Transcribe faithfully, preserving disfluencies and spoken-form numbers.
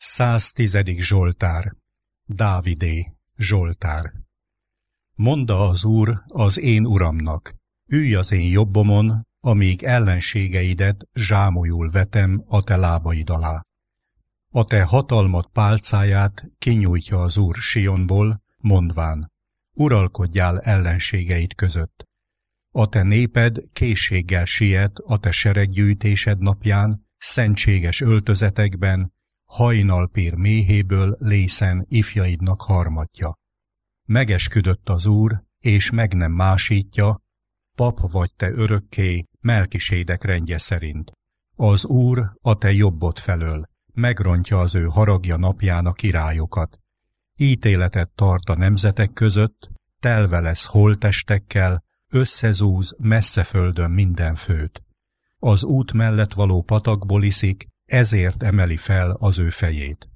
Száztizedik Zsoltár. Dávidé, Zsoltár. Mondta az Úr az én uramnak, ülj az én jobbomon, amíg ellenségeidet zsámolyul vetem a te lábaid alá. A te hatalmat pálcáját kinyújtja az Úr Sionból, mondván, uralkodjál ellenségeid között. A te néped készséggel siet a te sereggyűjtésed napján, szentséges öltözetekben, hajnalpír méhéből lészen ifjaidnak harmatja. Megesküdött az Úr, és meg nem másítja, pap vagy te örökké, Melkisédek rendje szerint. Az Úr a te jobbod felől, megrontja az ő haragja napján a királyokat. Ítéletet tart a nemzetek között, telve lesz holttestekkel, összezúz messze földön minden főt. Az út mellett való patakból iszik, ezért emeli fel az ő fejét.